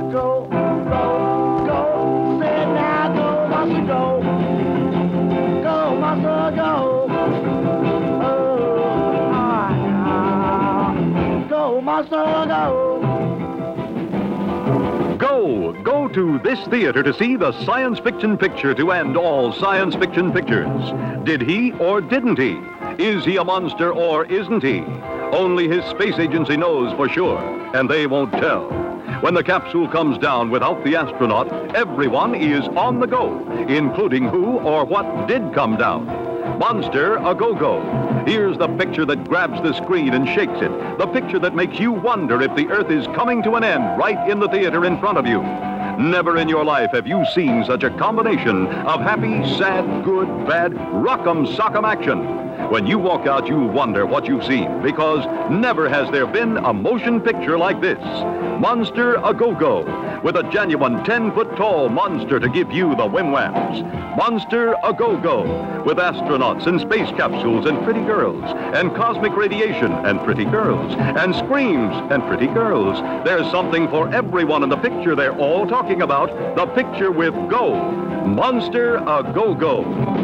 Go, go, go. Say it now, go, monster, go. Go, monster, go. Oh, go, monster, go. Go to this theater to see the science fiction picture to end all science fiction pictures. Did he or didn't he? Is he a monster or isn't he? Only his space agency knows for sure, and they won't tell. When the capsule comes down without the astronaut, everyone is on the go, including who or what did come down. Monster a Go-Go. Here's the picture that grabs the screen and shakes it. The picture that makes you wonder if the Earth is coming to an end right in the theater in front of you. Never in your life have you seen such a combination of happy, sad, good, bad, rock'em sock'em action. When you walk out, you'll wonder what you've seen, because never has there been a motion picture like this. Monster a Go-Go, with a genuine 10-foot-tall monster to give you the whim-whams. Monster a Go-Go, with astronauts and space capsules and pretty girls, and cosmic radiation and pretty girls, and screams and pretty girls. There's something for everyone in the picture they're all talking about, the picture with Go. Monster a Go-Go.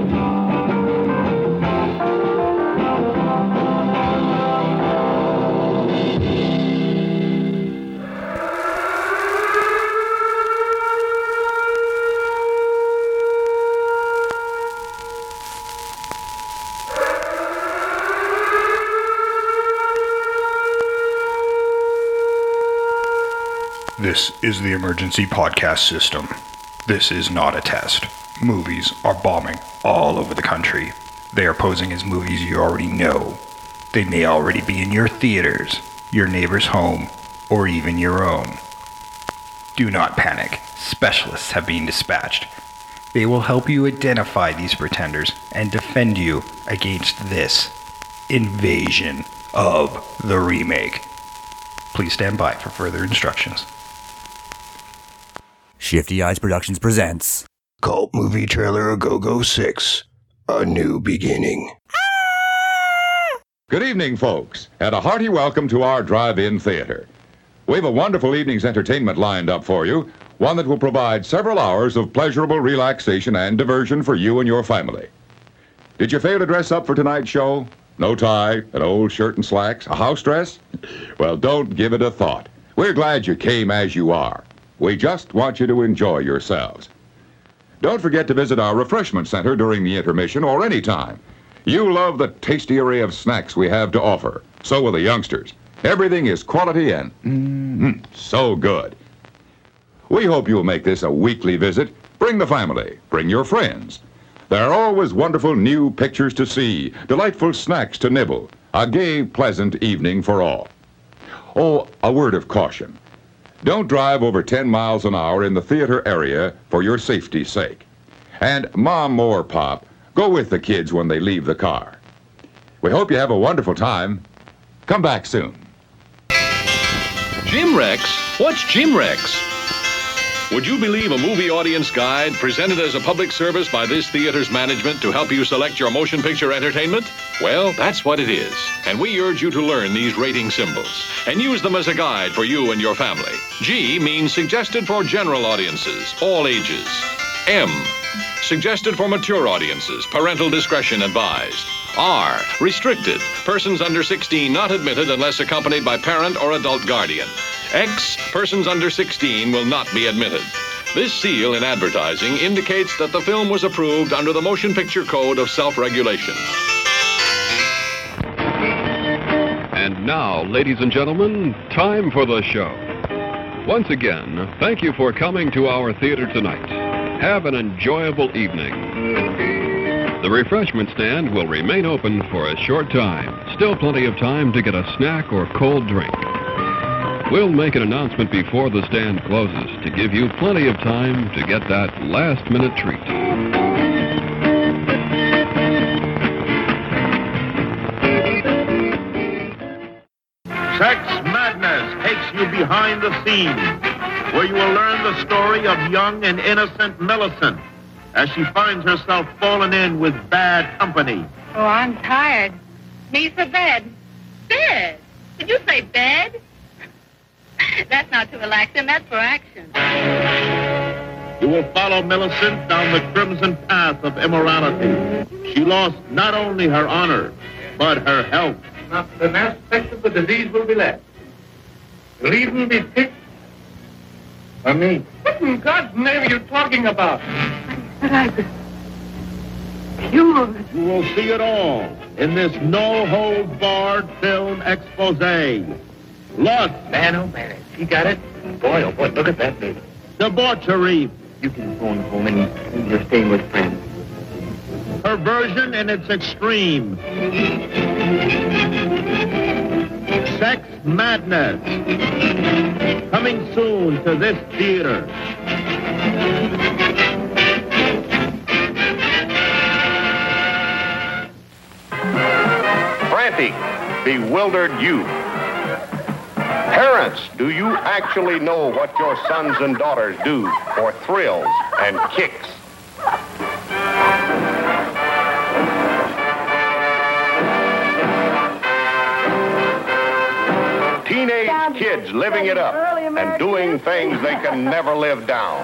This is the emergency podcast system. This is not a test. Movies are bombing all over the country. They are posing as movies you already know. They may already be in your theaters, your neighbor's home, or even your own. Do not panic. Specialists have been dispatched. They will help you identify these pretenders and defend you against this invasion of the remake. Please stand by for further instructions. Shifty Eyes Productions presents Cult Movie Trailer A Go-Go 6, A New Beginning. Good evening, folks, and a hearty welcome to our drive-in theater. We have a wonderful evening's entertainment lined up for you, one that will provide several hours of pleasurable relaxation and diversion for you and your family. Did you fail to dress up for tonight's show? No tie, an old shirt and slacks, a house dress? Well, don't give it a thought. We're glad you came as you are. We just want you to enjoy yourselves. Don't forget to visit our refreshment center during the intermission or any time. You love the tasty array of snacks we have to offer. So will the youngsters. Everything is quality and so good. We hope you'll make this a weekly visit. Bring the family. Bring your friends. There are always wonderful new pictures to see, delightful snacks to nibble, a gay, pleasant evening for all. Oh, a word of caution. Don't drive over 10 miles an hour in the theater area for your safety's sake. And Mom or Pop, go with the kids when they leave the car. We hope you have a wonderful time. Come back soon. Jim Rex? What's Jim Rex? Would you believe a movie audience guide presented as a public service by this theater's management to help you select your motion picture entertainment? Well, that's what it is. And we urge you to learn these rating symbols and use them as a guide for you and your family. G means suggested for general audiences, all ages. M, suggested for mature audiences, parental discretion advised. R, restricted, persons under 16 not admitted unless accompanied by parent or adult guardian. X, persons under 16 will not be admitted. This seal in advertising indicates that the film was approved under the Motion Picture Code of Self-Regulation. And now, ladies and gentlemen, time for the show. Once again, thank you for coming to our theater tonight. Have an enjoyable evening. The refreshment stand will remain open for a short time. Still plenty of time to get a snack or cold drink. We'll make an announcement before the stand closes to give you plenty of time to get that last-minute treat. Sex Madness takes you behind the scenes, where you will learn the story of young and innocent Millicent as she finds herself fallen in with bad company. Oh, I'm tired. Me for bed. Bed? Did you say bed? That's not to relax him, that's for action. You will follow Millicent down the crimson path of immorality. She lost not only her honor, but her health. Not an aspect of the disease will be left. It'll even be fixed for me. What in God's name are you talking about? But I was cured. You will see it all in this no-holds-barred film expose. Lust. Man, oh man, he got it. Boy, oh boy, look at that baby. Debauchery. You can phone home and you're staying with friends. Perversion in its extreme. Sex madness. Coming soon to this theater. Frantic, bewildered youth. Parents, do you actually know what your sons and daughters do for thrills and kicks? Teenage kids living it up and doing things they can never live down.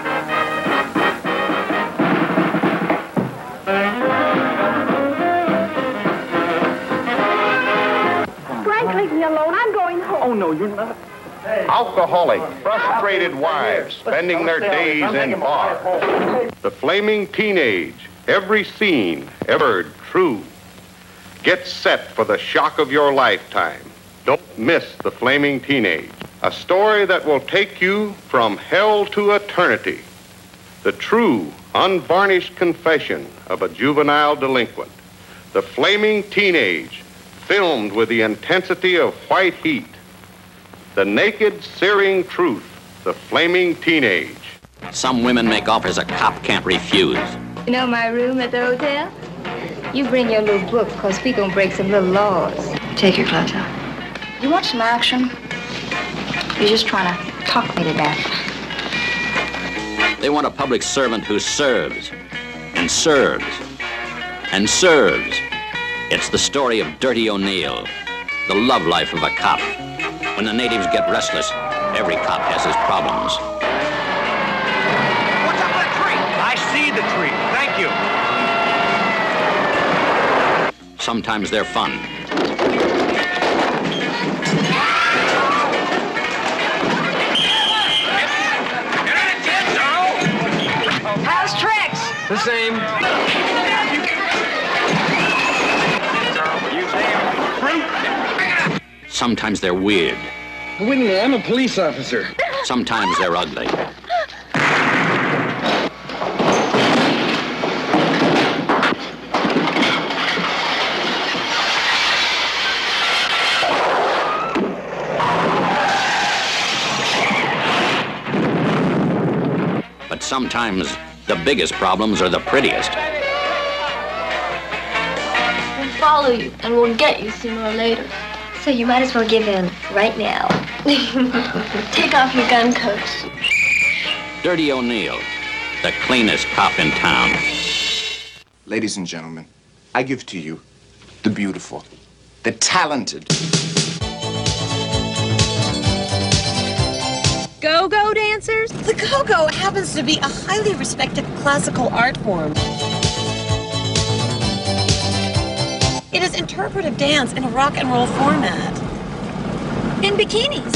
Frank, leave me alone. I'm going home. Oh, no, you're not. Alcoholic, frustrated wives spending their days in bars. The flaming teenage, every scene, ever true. Get set for the shock of your lifetime. Don't miss The Flaming Teenage, a story that will take you from hell to eternity. The true, unvarnished confession of a juvenile delinquent. The Flaming Teenage, filmed with the intensity of white heat. The naked, searing truth, The Flaming Teenage. Some women make offers a cop can't refuse. You know my room at the hotel? You bring your little book, because we gonna break some little laws. Take your clothes off. You want some action? You're just trying to talk me to death. They want a public servant who serves, and serves, and serves. It's the story of Dirty O'Neill, the love life of a cop. When the natives get restless, every cop has his problems. What's up with the tree? I see the tree. Thank you. Sometimes they're fun. How's tricks? The same. Sometimes they're weird. Wait a minute, I'm a police officer. Sometimes they're ugly. But sometimes the biggest problems are the prettiest. We'll follow you, and we'll get you sooner or later. So you might as well give in right now. Take off your gun coats. Dirty O'Neill, the cleanest cop in town. Ladies and gentlemen, I give to you the beautiful, the talented. Go-go dancers? The go-go happens to be a highly respected classical art form. It is interpretive dance in a rock and roll format. In bikinis.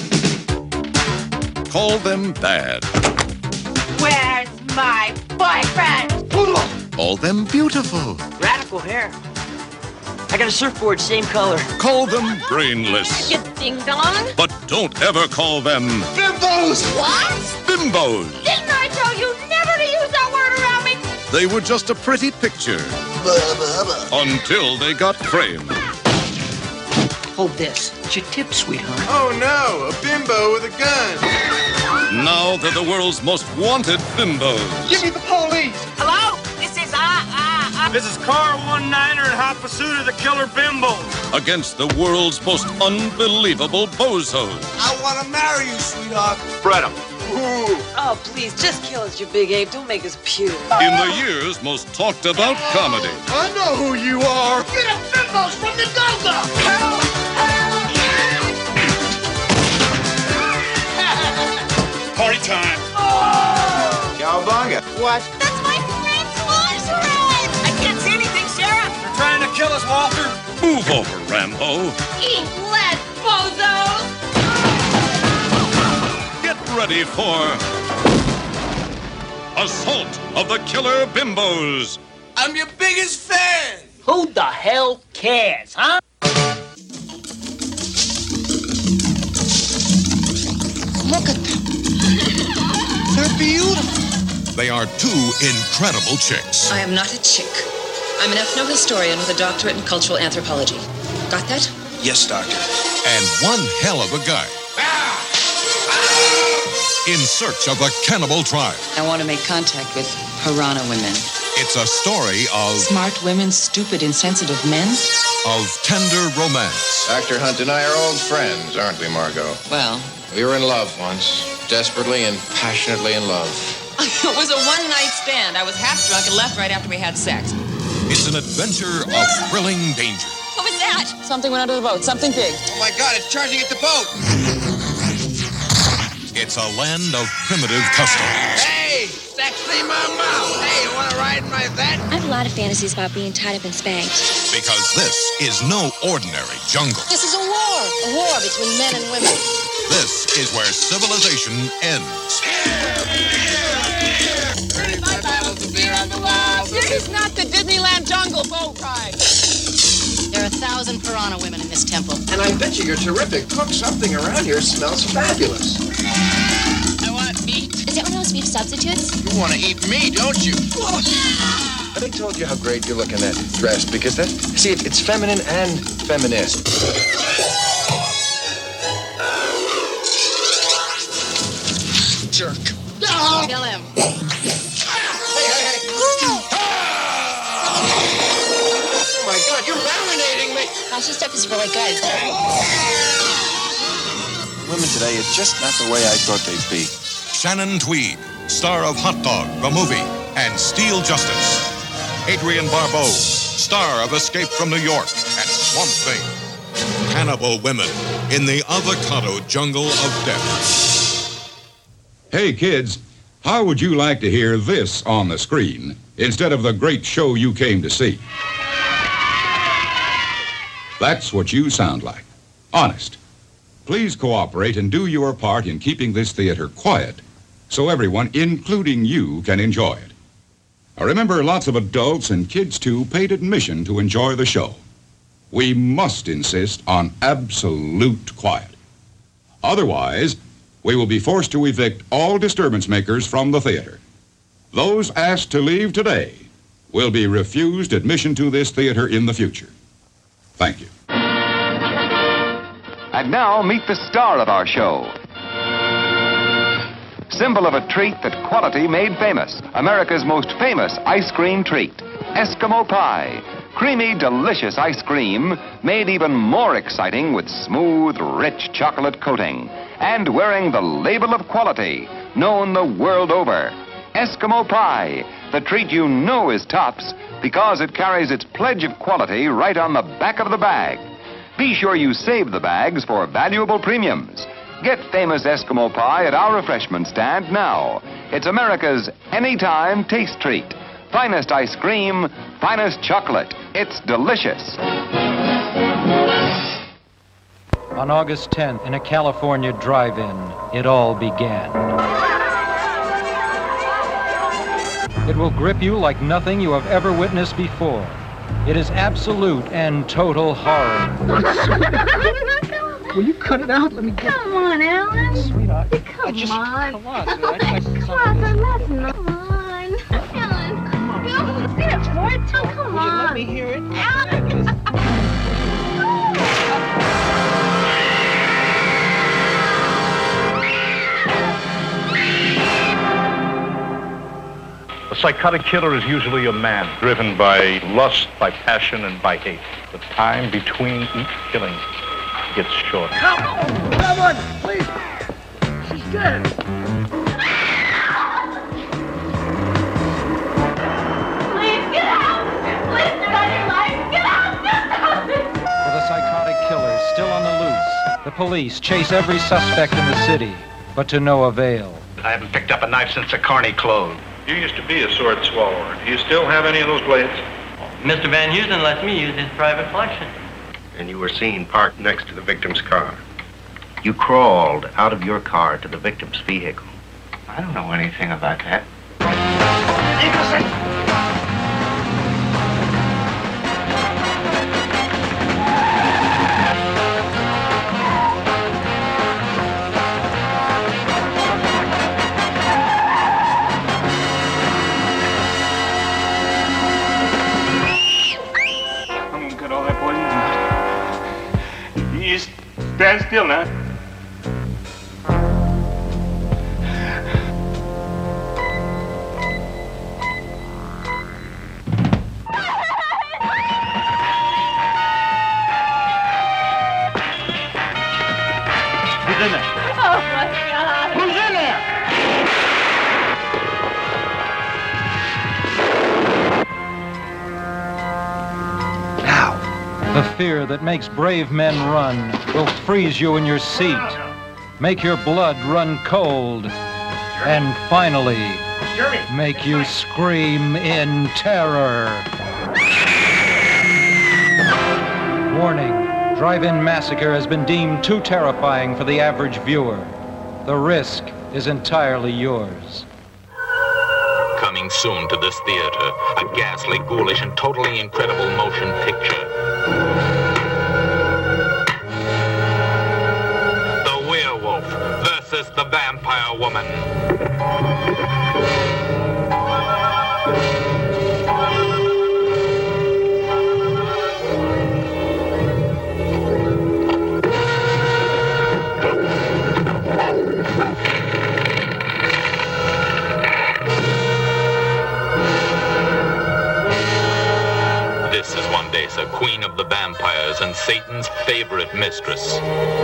Call them bad. Where's my boyfriend? Call them beautiful. Radical hair. I got a surfboard, same color. Call them brainless. You ding-dong. But don't ever call them Bimbos! What? bimbos. Didn't I tell you never to use that word around me? They were just a pretty picture. Until they got framed. Hold this. It's your tip, sweetheart. Oh no, a bimbo with a gun. Now they're the world's most wanted bimbos. Give me the police. Hello? This is This is Car 19 in hot pursuit of the killer bimbos. Against the world's most unbelievable bozos. I want to marry you, sweetheart. Spread 'em. Ooh. Oh, please, just kill us, you big ape. Don't make us puke. In the year's most talked about comedy. I know who you are. Get a bimbos from the go-go. playtime. Cowabunga. What? That's my friend's lingerie! I can't see anything, Sheriff! They're trying to kill us, Walter. Move over, Rambo. Eat lead, bozos! Get ready for Assault of the Killer Bimbos. I'm your biggest fan. Who the hell cares, huh? Look at them. They're beautiful. They are two incredible chicks. I am not a chick. I'm an ethnohistorian with a doctorate in cultural anthropology. Got that? Yes, Doctor. And one hell of a guy. In search of a cannibal tribe. I want to make contact with piranha women. It's a story of Smart women, stupid, insensitive men. Of tender romance. Dr. Hunt and I are old friends, aren't we, Margot? Well, We were in love once. Desperately and passionately in love. it was a one-night stand. I was half drunk and left right after we had sex. It's an adventure of thrilling danger. What was that? Something went under the boat. Something big. Oh my God, it's charging at the boat. It's a land of primitive customs. Hey, sexy mama. Hey, you want to ride in my vet? I have a lot of fantasies about being tied up and spanked. Because this is no ordinary jungle. This is a war between men and women. This is where civilization ends. This is not the Disneyland Jungle Boat Ride. There are 1,000 piranha women in this temple. And I bet you're a terrific cook. Something around here smells fabulous. I want meat. Is that one of those beef substitutes? You want to eat me, don't you? Have I told you how great you look in that dress? Because that, see, it's feminine and feminist. Jerk. Kill him. Oh my God, you're marinating me. Gosh, this stuff is really good. Women today are just not the way I thought they'd be. Shannon Tweed, star of Hot Dog, the movie, and Steel Justice. Adrienne Barbeau, star of Escape from New York and Swamp Thing. Cannibal women in the avocado jungle of death. Hey, kids, how would you like to hear this on the screen instead of the great show you came to see? That's what you sound like. Honest. Please cooperate and do your part in keeping this theater quiet so everyone, including you, can enjoy it. Now remember, lots of adults and kids, too, paid admission to enjoy the show. We must insist on absolute quiet. Otherwise, we will be forced to evict all disturbance makers from the theater. Those asked to leave today will be refused admission to this theater in the future. Thank you. And now, meet the star of our show. Symbol of a treat that quality made famous. America's most famous ice cream treat, Eskimo Pie. Creamy, delicious ice cream made even more exciting with smooth, rich chocolate coating. And wearing the label of quality, known the world over. Eskimo Pie, the treat you know is tops because it carries its pledge of quality right on the back of the bag. Be sure you save the bags for valuable premiums. Get famous Eskimo Pie at our refreshment stand now. It's America's anytime taste treat. Finest ice cream, finest chocolate. It's delicious. On August 10th, in a California drive-in, it all began. It will grip you like nothing you have ever witnessed before. It is absolute and total horror. Will you cut it out? Let me get it. Come on, Alan. Sweetheart. Come on. Come on, Come on, that's not. Come on. Alan. Come on. Bill, see that boy too? Come on. Let me hear it. Alan. A psychotic killer is usually a man driven by lust, by passion, and by hate. The time between each killing gets shorter. Come on, please. She's dead. Please get out. Please get out of your life. Get out. With a psychotic killer still on the loose, the police chase every suspect in the city, but to no avail. I haven't picked up a knife since the Carney closed. You used to be a sword swallower. Do you still have any of those blades? Mr. Van Heusen lets me use his private collection. And you were seen parked next to the victim's car. You crawled out of your car to the victim's vehicle. I don't know anything about that. I'm gonna cut all that poison out. You stand still now. Who's in there? Oh, my God. Who's in there? The fear that makes brave men run will freeze you in your seat, make your blood run cold, and finally make you scream in terror. Warning, Drive-In Massacre has been deemed too terrifying for the average viewer. The risk is entirely yours. Coming soon to this theater, a ghastly, ghoulish, and totally incredible motion picture. The Werewolf versus the Vampire Woman. This is Wandesa, queen of the vampires and Satan's favorite mistress.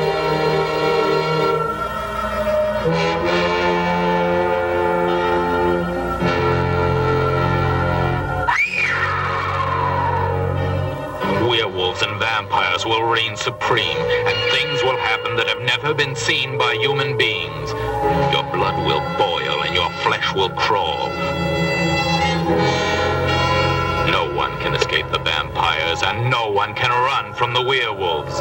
Werewolves and vampires will reign supreme, and things will happen that have never been seen by human beings. Your blood will boil and your flesh will crawl. No one can escape the vampires, and no one can run from the werewolves.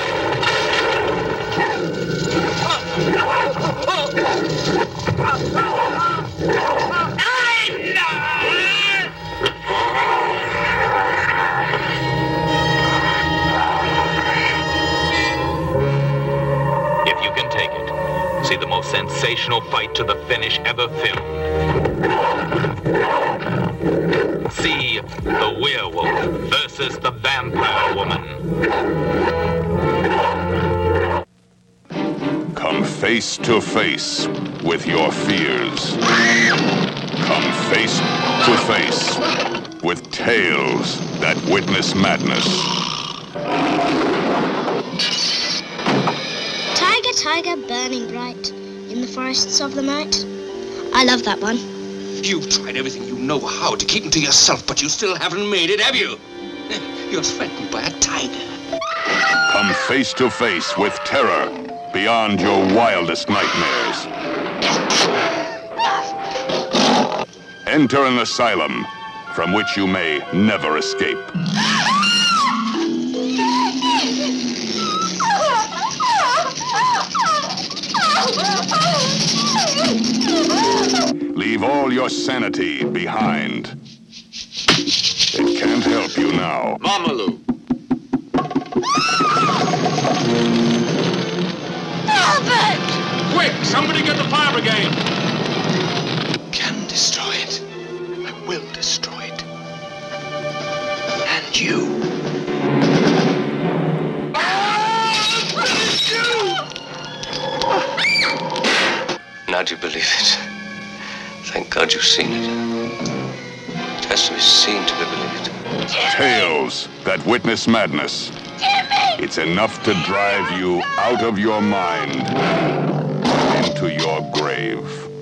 If you can take it, see the most sensational fight to the finish ever filmed. See the Werewolf versus the Vampire Woman. Come face to face with your fears. Come face to face with tales that witness madness. Tiger, tiger, burning bright in the forests of the night. I love that one. You've tried everything you know how to keep him to yourself, but you still haven't made it, have you? You're threatened by a tiger. Come face to face with terror beyond your wildest nightmares. Enter an asylum from which you may never escape. Leave all your sanity behind. It can't help you now. Mamalu. Albert! Quick, somebody get the fire brigade. Can destroy it. I will destroy it. And you. Now do you believe it? Thank God you've seen it. It has to be seen to be believed. Tales that witness madness. It's enough to drive you out of your mind into your grave.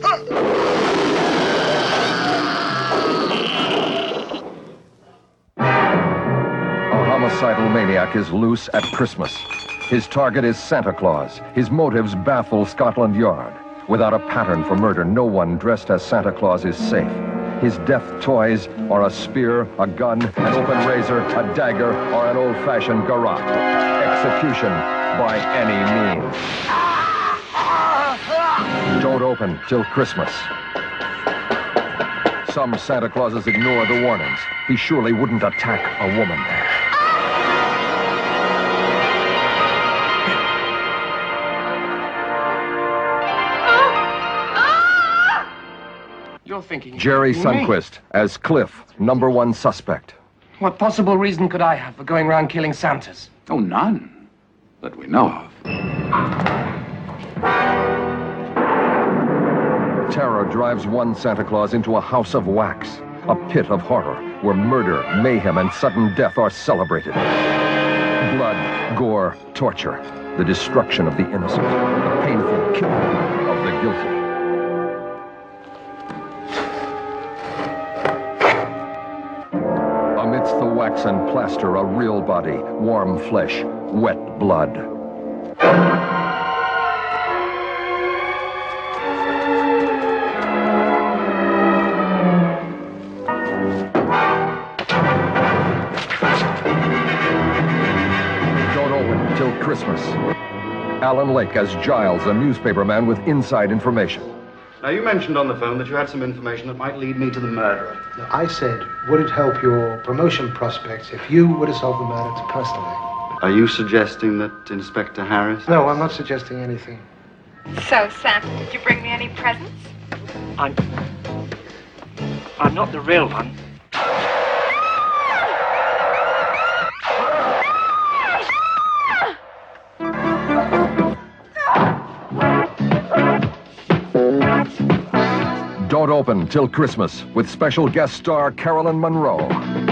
A homicidal maniac is loose at Christmas. His target is Santa Claus. His motives baffle Scotland Yard. Without a pattern for murder, no one dressed as Santa Claus is safe. His death toys are a spear, a gun, an open razor, a dagger, or an old-fashioned garrote. Execution by any means. Don't open till Christmas. Some Santa Clauses ignore the warnings. He surely wouldn't attack a woman. You're thinking... Jerry Sundquist as Cliff, #1 suspect. What possible reason could I have for going around killing Santas? Oh, none that we know of. Terror drives one Santa Claus into a house of wax, a pit of horror where murder, mayhem, and sudden death are celebrated. Blood, gore, torture, the destruction of the innocent, the painful killing of the guilty. Amidst the wax and plaster, a real body, warm flesh, wet blood. Don't open till Christmas. Alan Lake as Giles, a newspaperman with inside information. Now, you mentioned on the phone that you had some information that might lead me to the murderer. Now, I said, would it help your promotion prospects if you were to solve the murder personally? Are you suggesting that Inspector Harris... No, I'm not suggesting anything. So, Santa, did you bring me any presents? I'm not the real one. Don't open till Christmas with special guest star Carolyn Monroe.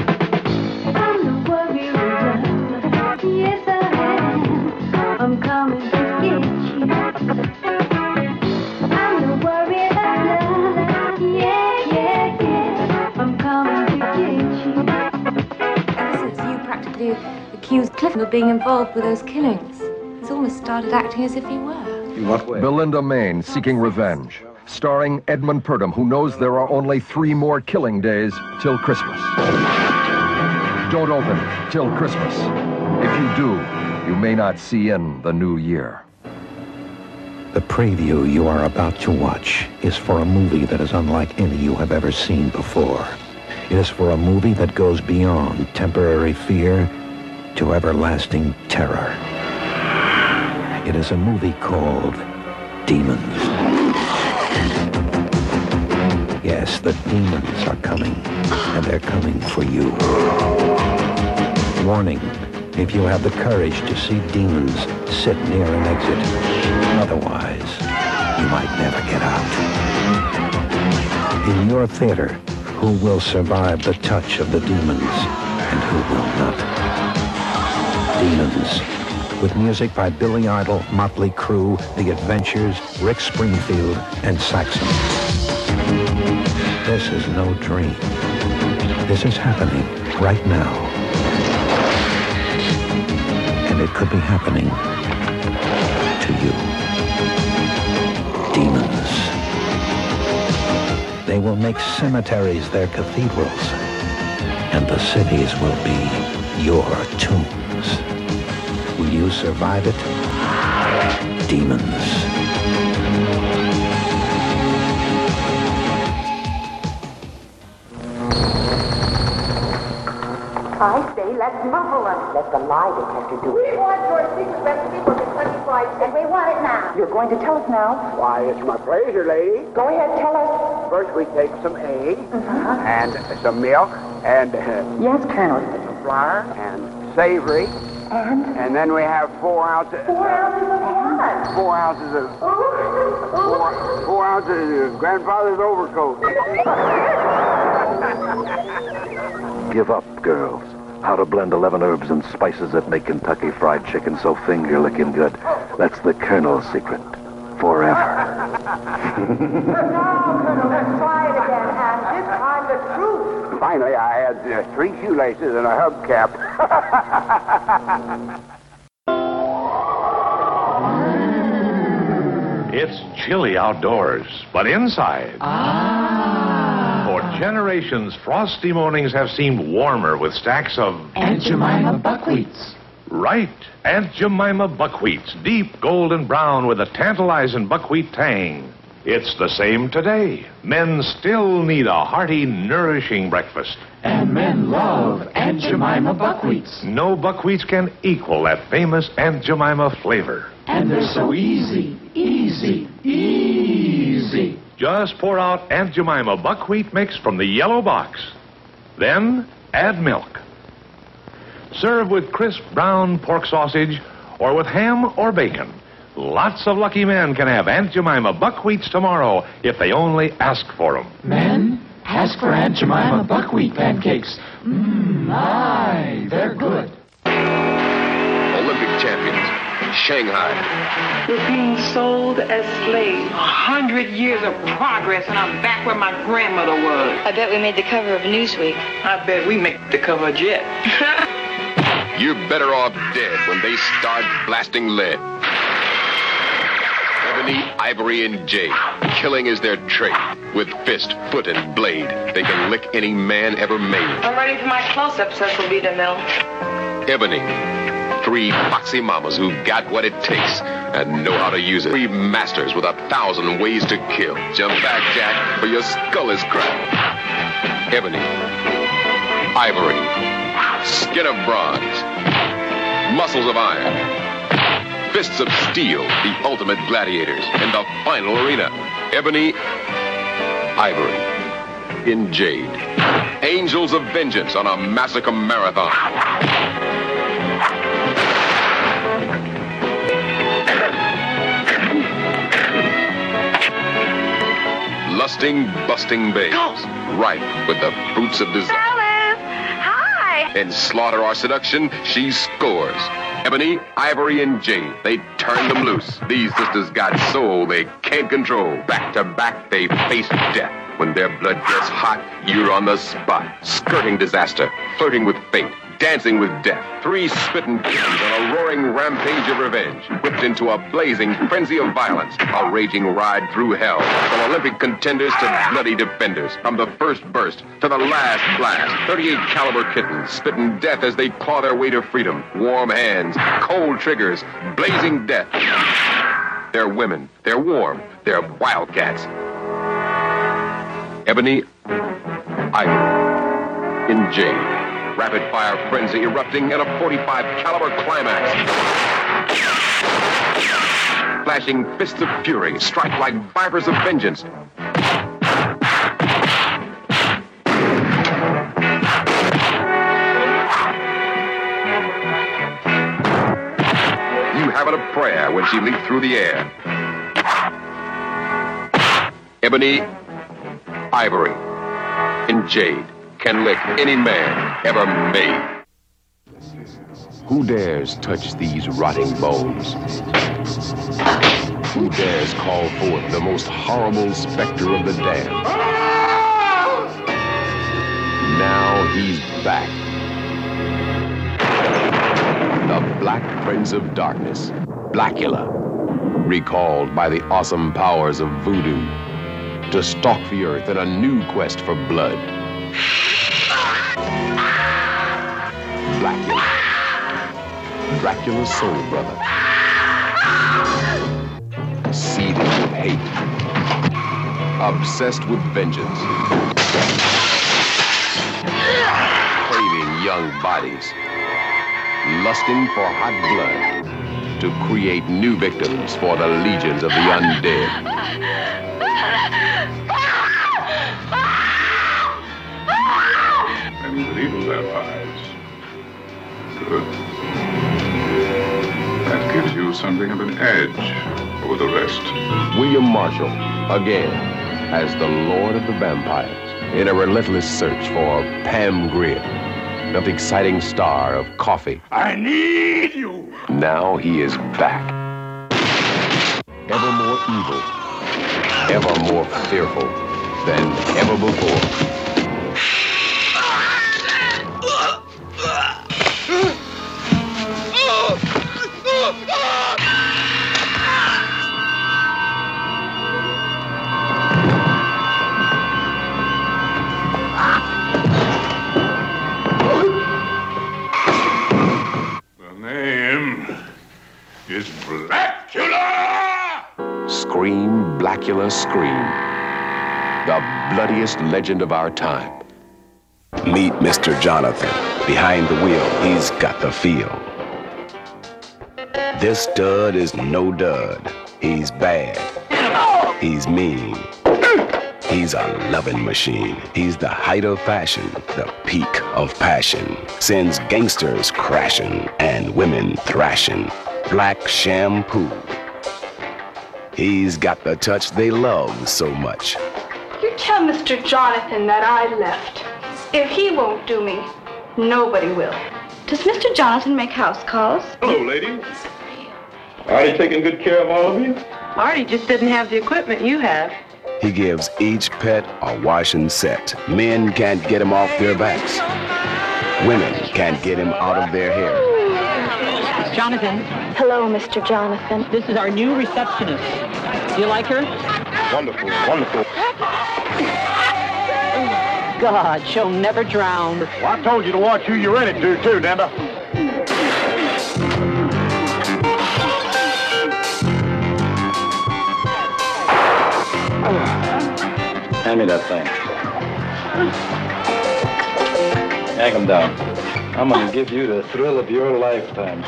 Accused Cliff of being involved with those killings. He's almost started acting as if he were. In what way? Belinda Main seeking revenge. Starring Edmund Purdom, who knows there are only 3 more killing days till Christmas. Don't open till Christmas. If you do, you may not see in the new year. The preview you are about to watch is for a movie that is unlike any you have ever seen before. It is for a movie that goes beyond temporary fear to everlasting terror. It is a movie called Demons. Yes, the demons are coming, and they're coming for you. Warning, if you have the courage to see demons, sit near an exit. Otherwise, you might never get out. In your theater, who will survive the touch of the demons, and who will not? Demons, with music by Billy Idol, Motley Crue, The Adventures, Rick Springfield, and Saxon. This is no dream. This is happening right now. And it could be happening to you. Demons. They will make cemeteries their cathedrals, and the cities will be your tombs. Will you survive it? Demons. I say, let's muffle them. Let the lie detector do it. We want your secret recipe for the 25 cents. We want it now. You're going to tell us now? Why, it's my pleasure, lady. Go ahead, tell us. First, we take some eggs, and some milk, and yes, Colonel. some flour, and savory. And then we have 4 ounces. 4 ounces of what? 4 ounces of... 4 ounces of grandfather's overcoat. Give up, girls. How to blend 11 herbs and spices that make Kentucky Fried Chicken so finger-licking good. That's the Colonel's secret. Forever. Now, Colonel, let's try it again, and this time the truth. Finally, I had 3 shoelaces and a hubcap. It's chilly outdoors, but inside. For generations, frosty mornings have seemed warmer with stacks of Aunt Jemima buckwheats. Right, Aunt Jemima buckwheats, deep golden brown with a tantalizing buckwheat tang. It's the same today. Men still need a hearty, nourishing breakfast. And men love Aunt Jemima buckwheats. No buckwheats can equal that famous Aunt Jemima flavor. And they're so easy, easy, easy. Just pour out Aunt Jemima buckwheat mix from the yellow box. Then add milk. Serve with crisp brown pork sausage or with ham or bacon. Lots of lucky men can have Aunt Jemima buckwheats tomorrow if they only ask for them. Men, ask for Aunt Jemima buckwheat pancakes. My, they're good. Olympic champions, Shanghai. We're being sold as slaves. 100 years of progress, and I'm back where my grandmother was. I bet we made the cover of Newsweek. I bet we make the cover of Jet. You're better off dead when they start blasting lead. Ebony, ivory, and jade. Killing is their trade. With fist, foot, and blade, they can lick any man ever made. I'm ready for my close-up, Cecil B. DeMille. Ebony. 3 foxy mamas who got what it takes and know how to use it. 3 masters with 1,000 ways to kill. Jump back, Jack, or your skull is cracked. Ebony. Ivory. Skin of bronze. Muscles of iron. Fists of steel, the ultimate gladiators in the final arena. Ebony, ivory, in jade. Angels of vengeance on a massacre marathon. Lusting, busting babes, ripe with the fruits of desire. Alice! Hi! In slaughter or seduction, she scores. Ebony, ivory, and jade, they turn them loose. These sisters got soul they can't control. Back to back, they face death. When their blood gets hot, you're on the spot. Skirting disaster, flirting with fate, dancing with death. 3 spitting kittens on a roaring rampage of revenge. Whipped into a blazing frenzy of violence. A raging ride through hell. From Olympic contenders to bloody defenders. From the first burst to the last blast. 38 caliber kittens spitting death as they claw their way to freedom. Warm hands, cold triggers, blazing death. They're women. They're warm. They're wildcats. Ebony, ivory, in jade. Rapid fire frenzy erupting in a 45 caliber climax. Flashing fists of fury strike like vipers of vengeance. You have it a prayer when she leaped through the air. Ebony, ivory, in jade. Can lick any man ever made. Who dares touch these rotting bones? Who dares call forth the most horrible specter of the damned? Now he's back. The Black Prince of Darkness, Blackula, recalled by the awesome powers of voodoo to stalk the earth in a new quest for blood. Blackula. Dracula's soul brother. Seething with hate. Obsessed with vengeance. Craving young bodies. Lusting for hot blood. To create new victims for the legions of the undead. And with evil vampires. Good. That gives you something of an edge over the rest. William Marshall, again, as the Lord of the Vampires, in a relentless search for Pam Grier, the exciting star of Coffee. I need you! Now he is back. Ever more evil, ever more fearful than ever before. killer scream. The bloodiest legend of our time. Meet Mr. Jonathan. Behind the wheel, he's got the feel. This dud is no dud. He's bad. He's mean. He's a loving machine. He's the height of fashion, the peak of passion. Sends gangsters crashing and women thrashing. Black Shampoo. He's got the touch they love so much. You tell Mr. Jonathan that I left. If he won't do me, nobody will. Does Mr. Jonathan make house calls? Hello, ladies. Artie taking good care of all of you? Artie just didn't have the equipment you have. He gives each pet a washing set. Men can't get him off their backs. Women can't get him out of their hair. Jonathan. Hello, Mr. Jonathan. This is our new receptionist. Do you like her? Wonderful, wonderful. God, she'll never drown. Well, I told you to watch who you rent it to, too, Danda. Hand me that thing. Hang him down. I'm gonna give you the thrill of your lifetime.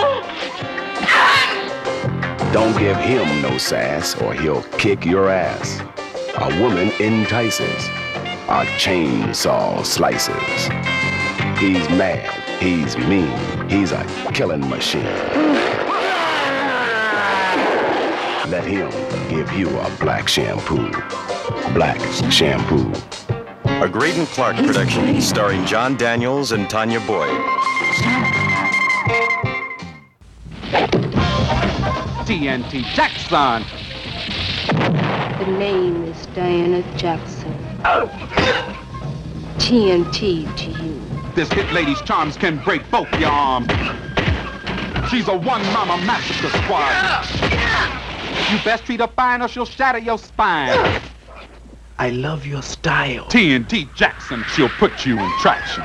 Don't give him no sass or he'll kick your ass. A woman entices. A chainsaw slices. He's mad. He's mean. He's a killing machine. Let him give you a Black Shampoo. Black Shampoo. A Graydon Clark production starring John Daniels and Tanya Boyd. TNT Jackson. The name is Diana Jackson. TNT to you. This hit lady's charms can break both your arms. She's a one-mama massacre squad. You best treat her fine or she'll shatter your spine. I love your style. TNT Jackson, she'll put you in traction.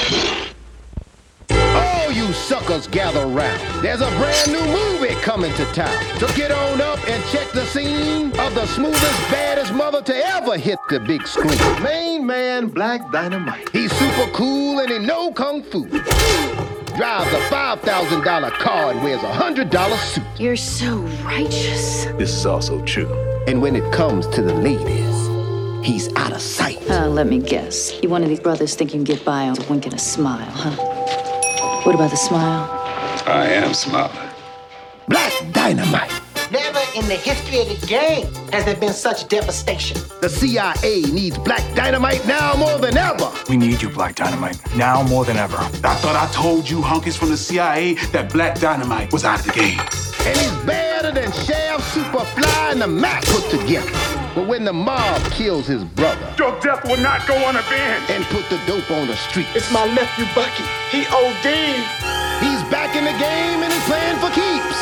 All you suckers gather round. There's a brand new movie coming to town. So get on up and check the scene of the smoothest, baddest mother to ever hit the big screen. Main man, Black Dynamite. He's super cool and he know kung fu. Drives a $5,000 car and wears a $100 suit. You're so righteous. This is also true. And when it comes to the ladies, he's out of sight. Let me guess. You one of these brothers think you can get by on a wink and a smile, huh? What about the smile? I am smiling. Black Dynamite. Never in the history of the game has there been such devastation. The CIA needs Black Dynamite now more than ever. We need you, Black Dynamite, now more than ever. I thought I told you hunkies from the CIA that Black Dynamite was out of the game. And he's better than Shaft, Superfly, and the Mac put together. But when the mob kills his brother, your death will not go unavenged. And put the dope on the street. It's my nephew Bucky. He OD'd. He's back in the game and he's playing for keeps.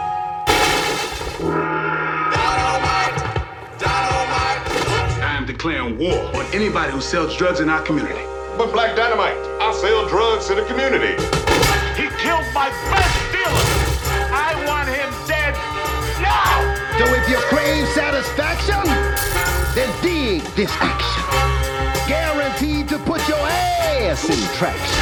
I am declaring war on anybody who sells drugs in our community. But Black Dynamite, I sell drugs in the community. He killed my best dealer. I want him dead now. So if you crave satisfaction, then dig this action. Guaranteed to put your ass in traction.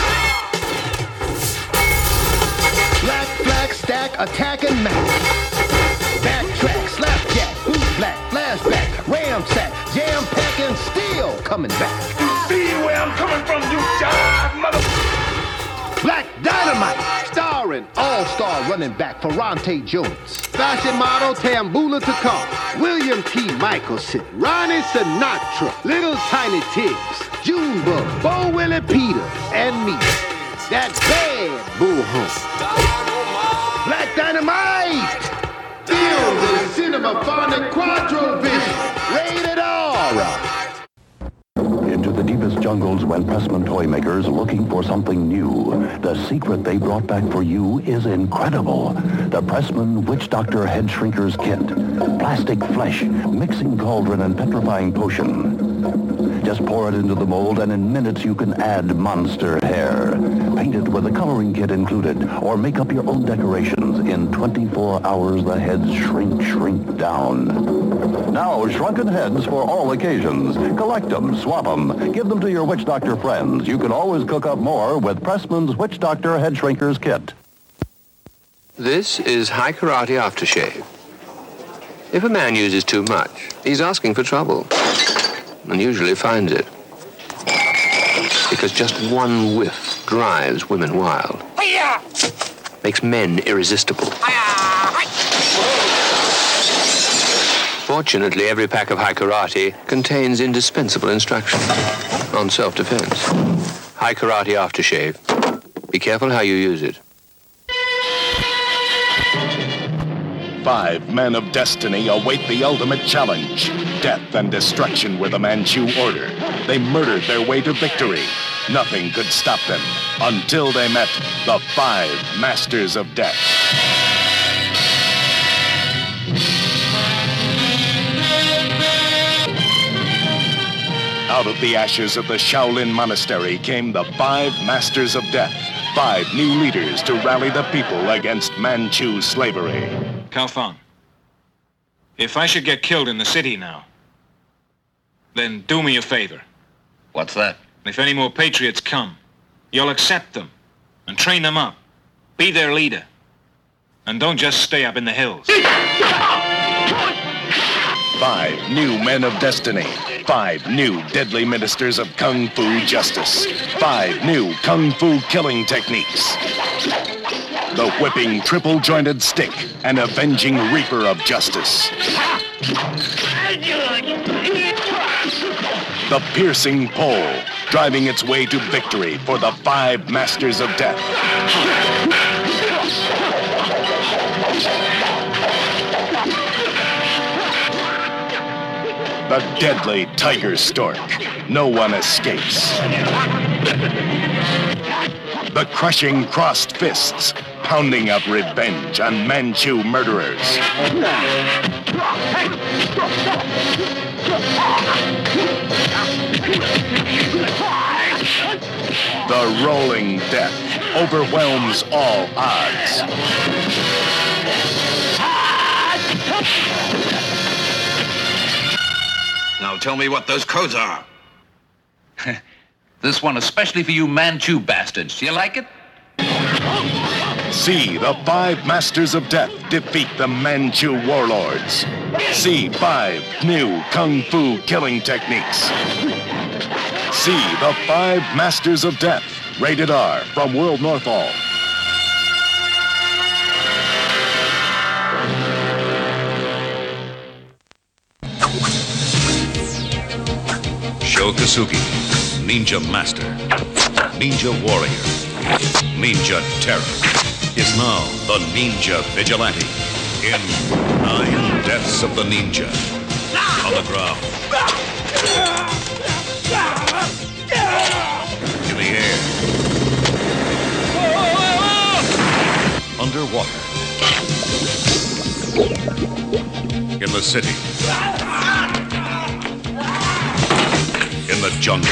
Black, flag, stack, attack, and mac. Backtrack, slapjack, boot black, flashback, ramsack, jam pack, and still coming back. You see where I'm coming from, you jive mother... Black Dynamite, starring all-star running back Ferrante Jones, fashion model Tambula Takar, William T. Michelson, Ronnie Sinatra, Little Tiny Tibbs, Junebug, Bo Willie Peters, and me, that bad bullhorn. Black Dynamite, filmed in Cinemaphonic Quadrovision, rated R. Into the deepest jungles went Pressman toy makers looking for something new. The secret they brought back for you is incredible. The Pressman Witch Doctor Head Shrinkers Kit. Plastic flesh, mixing cauldron, and petrifying potion. Just pour it into the mold, and in minutes you can add monster hair. Paint it with a coloring kit included, or make up your own decorations. In 24 hours, the heads shrink down. Now, shrunken heads for all occasions. Collect them, swap them, give them to your witch doctor friends. You can always cook up more with Pressman's Witch Doctor Head Shrinkers Kit. This is High Karate Aftershave. If a man uses too much, he's asking for trouble, and usually finds it. Because just one whiff drives women wild. Makes men irresistible. Fortunately, every pack of High Karate contains indispensable instruction on self-defense. High Karate Aftershave. Be careful how you use it. 5 men of destiny await the ultimate challenge. Death and destruction were the Manchu order. They murdered their way to victory. Nothing could stop them until they met the 5 Masters of Death. Out of the ashes of the Shaolin Monastery came the 5 Masters of Death. 5 new leaders to rally the people against Manchu slavery. Kalfan, if I should get killed in the city now, then do me a favor. What's that? If any more patriots come, you'll accept them and train them up. Be their leader. And don't just stay up in the hills. 5 new men of destiny. 5 new deadly ministers of Kung Fu justice. 5 new Kung Fu killing techniques. The whipping triple-jointed stick, an avenging reaper of justice. The piercing pole, driving its way to victory for the 5 Masters of Death. The deadly tiger stork. No one escapes. The crushing crossed fists, pounding up revenge on Manchu murderers. The rolling death overwhelms all odds. Now tell me what those codes are. This one especially for you Manchu bastards. Do you like it? See the 5 Masters of Death defeat the Manchu warlords. See 5 new Kung Fu killing techniques. See the 5 Masters of Death. Rated R from World Northall. Sho Kosugi, Ninja Master, Ninja Warrior, Ninja Terror, is now the Ninja Vigilante in 9 Deaths of the Ninja. On the ground, in the air, underwater, in the city, in the jungle,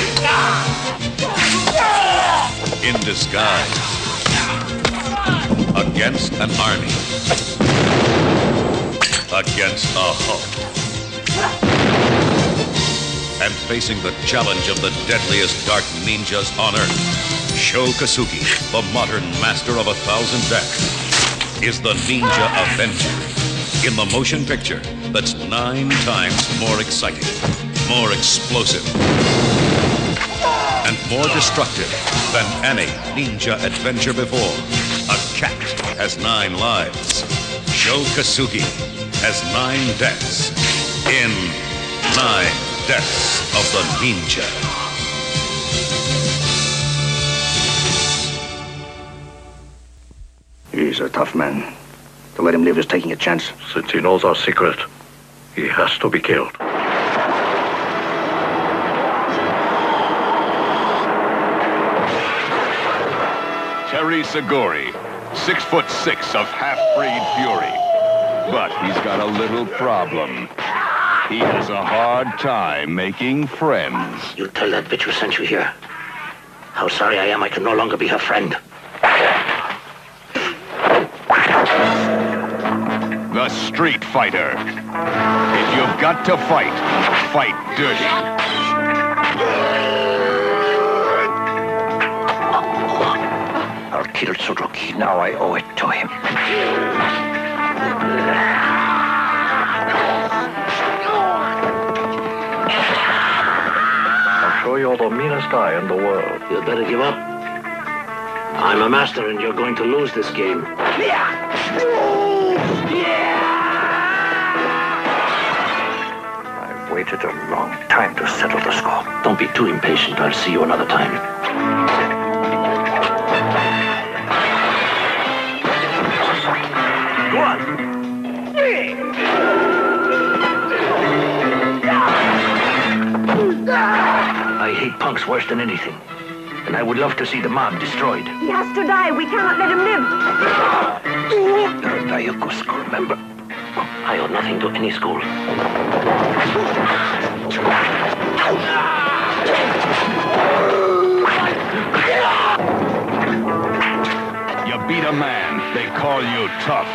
in disguise, against an army, against a Hulk, and facing the challenge of the deadliest dark ninjas on Earth, Sho Kosugi, the modern master of 1,000 deaths, is the Ninja Avenger in the motion picture that's 9 times more exciting, more explosive, and more destructive than any ninja adventure before. A cat has 9 lives. Sho Kosugi has 9 deaths in 9 Deaths of the Ninja. He's a tough man. To let him live is taking a chance. Since he knows our secret, he has to be killed. Terry Seguri, 6'6" of half-breed fury. But he's got a little problem. He has a hard time making friends. You tell that bitch who sent you here how sorry I am I can no longer be her friend. The Street Fighter. If you've got to fight, fight dirty. I'll kill Suzuki. Now I owe it to him. I'm sure you're the meanest guy in the world. You'd better give up. I'm a master and you're going to lose this game. I've waited a long time to settle the score. Don't be too impatient. I'll see you another time. Go on. I hate punks worse than anything. And I would love to see the mob destroyed. He has to die. We cannot let him live. You're a Daioku school member. I owe nothing to any school. You beat a man, they call you tough.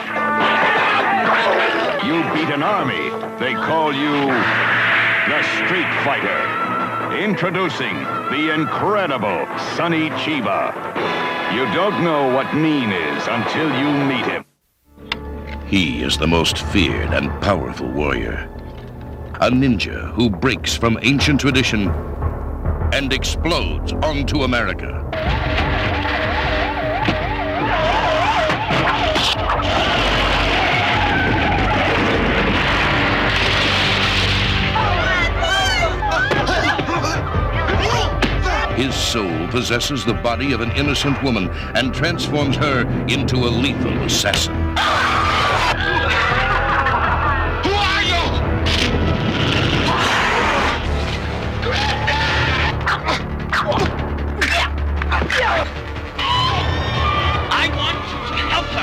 You beat an army, they call you the Street Fighter. Introducing the incredible Sonny Chiba. You don't know what mean is until you meet him. He is the most feared and powerful warrior. A ninja who breaks from ancient tradition and explodes onto America. His soul possesses the body of an innocent woman and transforms her into a lethal assassin. Who are you? I want you to help her.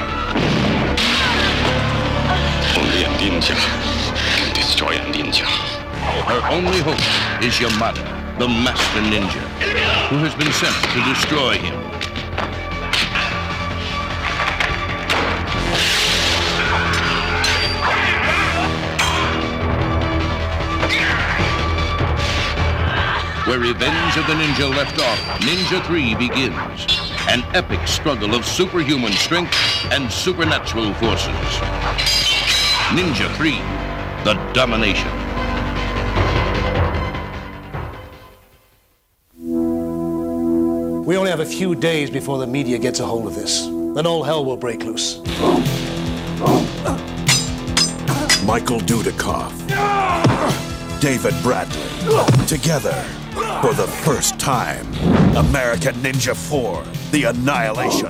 Only a ninja can destroy a ninja. Her only hope is Yamada, the master ninja, who has been sent to destroy him. Where Revenge of the Ninja left off, Ninja 3 begins. An epic struggle of superhuman strength and supernatural forces. Ninja 3, The Domination. We only have a few days before the media gets a hold of this. Then all hell will break loose. Michael Dudikoff, David Bradley, together for the first time. American Ninja 4, The Annihilation.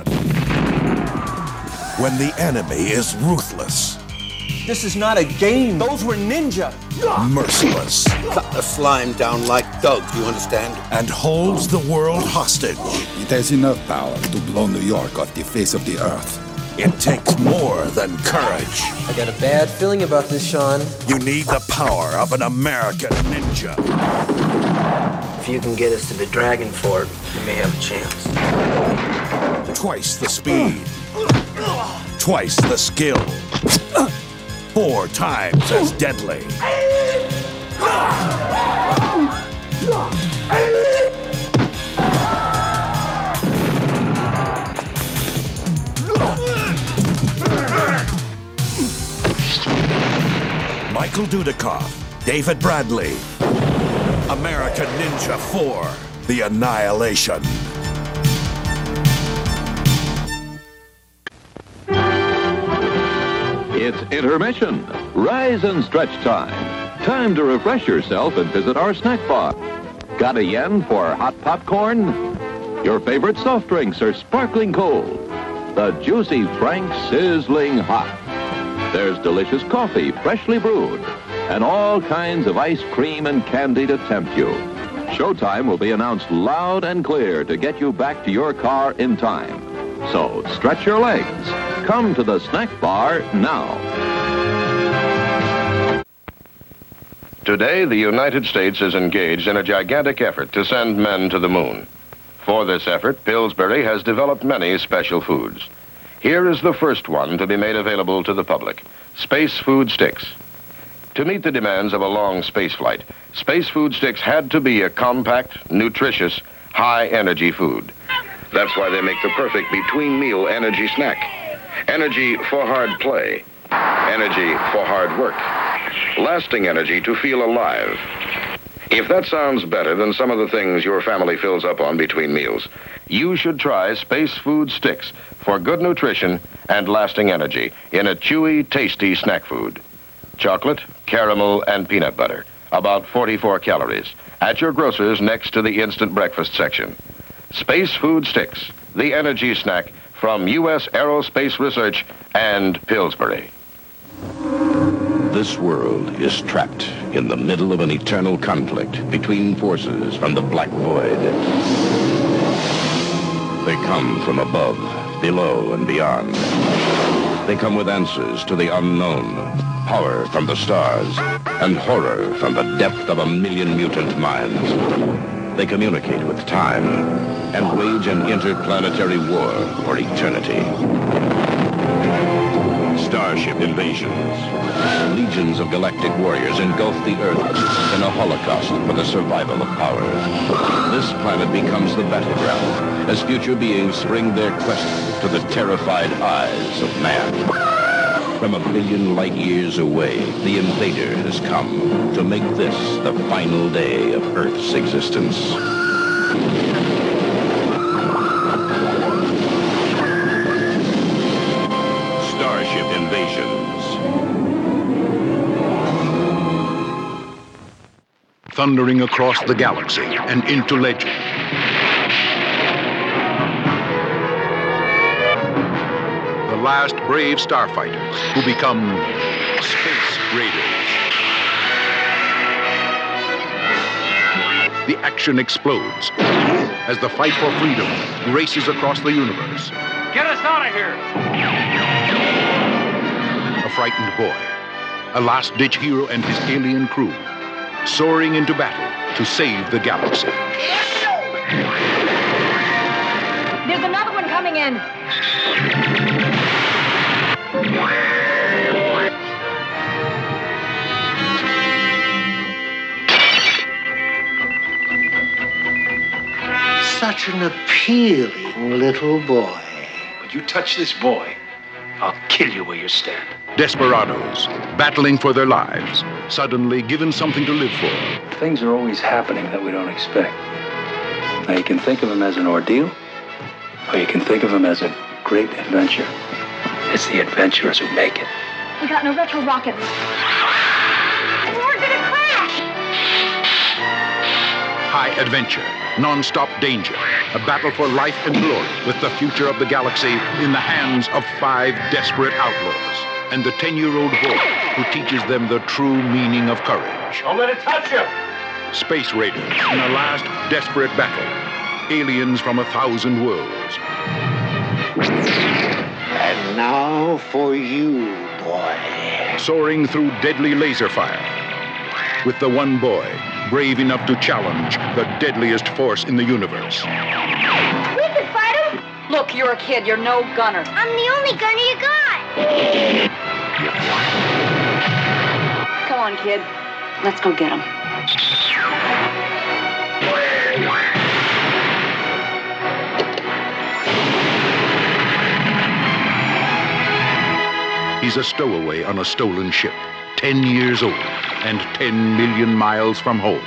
When the enemy is ruthless. This is not a game. Those were ninja. Merciless. Cut the slime down like dogs, you understand? And holds the world hostage. It has enough power to blow New York off the face of the earth. It takes more than courage. I got a bad feeling about this, Sean. You need the power of an American ninja. If you can get us to the Dragon Fort, you may have a chance. Twice the speed. Twice the skill. 4 times as deadly. Michael Dudikoff, David Bradley. American Ninja 4, The Annihilation. It's intermission. Rise and stretch time. Time to refresh yourself and visit our snack bar. Got a yen for hot popcorn? Your favorite soft drinks are sparkling cold. The juicy Frank sizzling hot. There's delicious coffee, freshly brewed, and all kinds of ice cream and candy to tempt you. Showtime will be announced loud and clear to get you back to your car in time. So stretch your legs. Come to the snack bar now. Today, the United States is engaged in a gigantic effort to send men to the moon. For this effort, Pillsbury has developed many special foods. Here is the first one to be made available to the public: Space Food Sticks. To meet the demands of a long space flight, Space Food Sticks had to be a compact, nutritious, high-energy food. That's why they make the perfect between-meal energy snack. Energy for hard play. Energy for hard work. Lasting energy to feel alive. If that sounds better than some of the things your family fills up on between meals, you should try Space Food Sticks for good nutrition and lasting energy in a chewy, tasty snack food. Chocolate, caramel, and peanut butter. About 44 calories. At your grocer's next to the instant breakfast section. Space Food Sticks, the energy snack from U.S. Aerospace Research and Pillsbury. This world is trapped in the middle of an eternal conflict between forces from the Black Void. They come from above, below, and beyond. They come with answers to the unknown, power from the stars, and horror from the depth of 1,000,000 mutant minds. They communicate with time and wage an interplanetary war for eternity. Starship invasions. Legions of galactic warriors engulf the Earth in a holocaust for the survival of power. This planet becomes the battleground as future beings spring their quest to the terrified eyes of man. From 1 billion light years away, the invader has come to make this the final day of Earth's existence. Starship Invasions. Thundering across the galaxy and into legend. The last brave starfighters who become Space Raiders. The action explodes as the fight for freedom races across the universe. Get us out of here! A frightened boy, a last-ditch hero and his alien crew, soaring into battle to save the galaxy. There's another one coming in. Such an appealing little boy. But you touch this boy, I'll kill you where you stand. Desperados, battling for their lives, suddenly given something to live for. Things are always happening that we don't expect. Now, you can think of them as an ordeal, or you can think of them as a great adventure. It's the adventurers who make it. We got no retro rockets. We're gonna crash! High adventure, non-stop danger, a battle for life and glory with the future of the galaxy in the hands of 5 desperate outlaws and the 10-year-old boy who teaches them the true meaning of courage. Don't let it touch you! Space Raiders in a last desperate battle. Aliens from 1,000 worlds. And now for you, boy. Soaring through deadly laser fire. With the one boy brave enough to challenge the deadliest force in the universe. We can fight him. Look, you're a kid. You're no gunner. I'm the only gunner you got. Come on, kid. Let's go get him. He's a stowaway on a stolen ship, 10 years old and 10 million miles from home.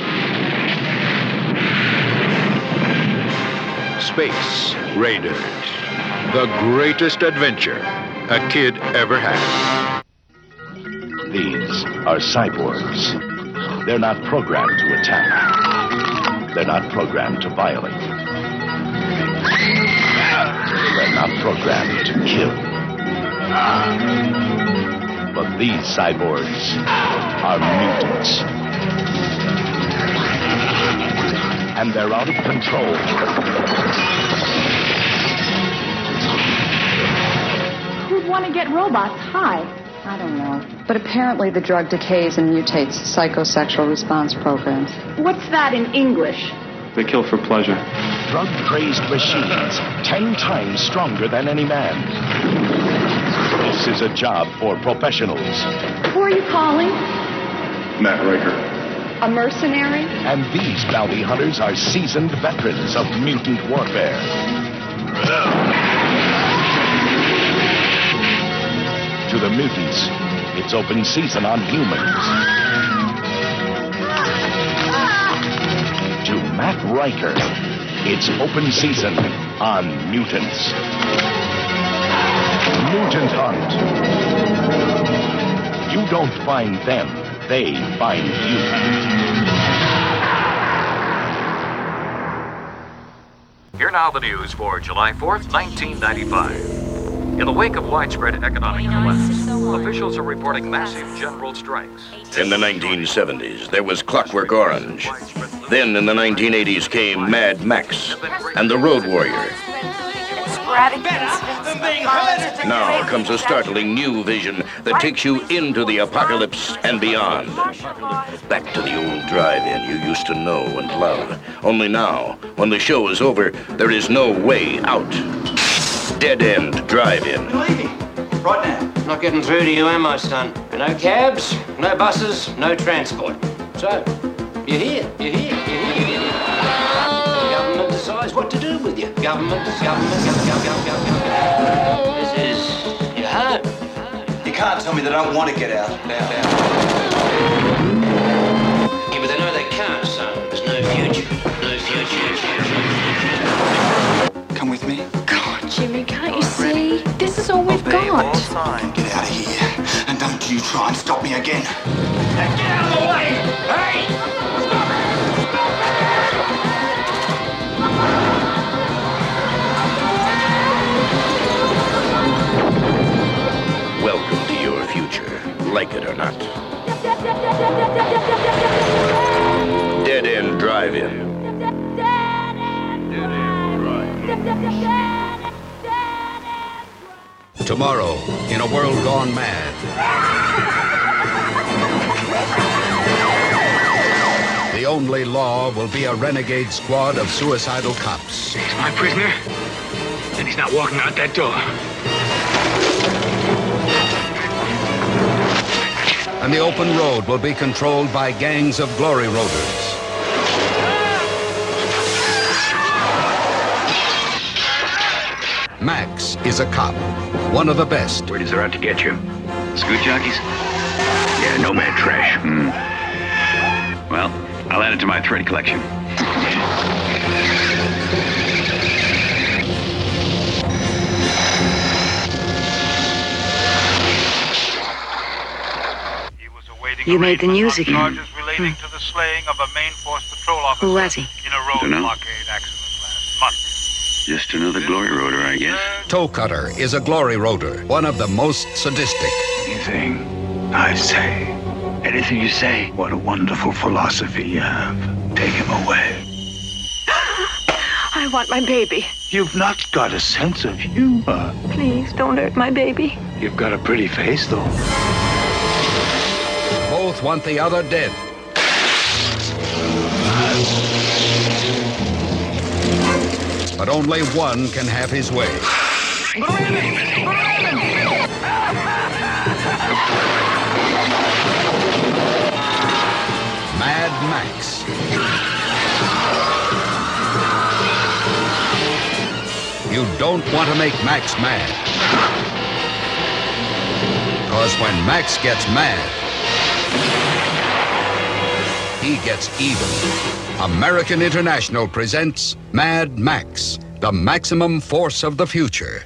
Space Raiders, the greatest adventure a kid ever had. These are cyborgs. They're not programmed to attack. They're not programmed to violate. They're not programmed to kill. But these cyborgs are mutants. And they're out of control. Who'd want to get robots high? I don't know. But apparently the drug decays and mutates psychosexual response programs. What's that in English? They kill for pleasure. Drug-crazed machines, 10 times stronger than any man. This is a job for professionals. Who are you calling? Matt Riker. A mercenary? And these bounty hunters are seasoned veterans of mutant warfare. To the mutants, it's open season on humans. To Matt Riker, it's open season on mutants. Mutant Hunt. You don't find them, they find you. Here now the news for July 4th, 1995. In the wake of widespread economic collapse, officials are reporting massive general strikes. In the 1970s, there was Clockwork Orange. Then in the 1980s came Mad Max and the Road Warrior. Now comes a startling new vision that takes you into the apocalypse and beyond. Back to the old drive-in you used to know and love. Only now, when the show is over, there is no way out. Dead End Drive-In. Right now. Not getting through to you, am I, son? No cabs, no buses, no transport. So, you're here. The government decides what to do with you. Government. This is your home. You can't tell me they don't want to get out. Yeah, but they know they can't, son. There's no future. Come with me. God, Jimmy, can't you see? This is all we've got. Get out of here. And don't you try and stop me again. Get out of the way! Hey! Welcome to your future, like it or not. Dead End Drive-In. Tomorrow, in a world gone mad. The only law will be a renegade squad of suicidal cops. He's my prisoner, and he's not walking out that door. And the open road will be controlled by gangs of glory roaders. Max is a cop, one of the best. Where does they're out to get you? Scoot jockeys? Yeah, nomad trash. Well, I'll add it to my thread collection. You made the news again. Charges relating to the slaying of a Maine Force patrol officer. Who was he? In a road blockade accident last month. Just another glory roader, I guess. Toe Cutter is a glory roader, one of the most sadistic. Anything I say, anything you say, what a wonderful philosophy you have. Take him away. I want my baby. You've not got a sense of humor. Please, don't hurt my baby. You've got a pretty face, though. Both want the other dead. But only one can have his way. Mad Max. You don't want to make Max mad. Because when Max gets mad, he gets even. American International presents Mad Max, the maximum force of the future.